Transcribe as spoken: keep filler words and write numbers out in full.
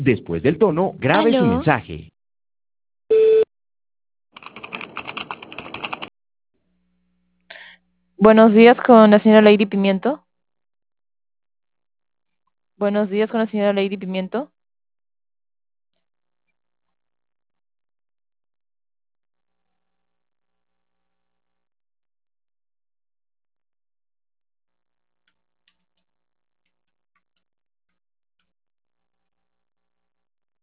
Después del tono, grabe su ¿Aló? mensaje. Buenos días con la señora Lady Pimiento. Buenos días con la señora Lady Pimiento.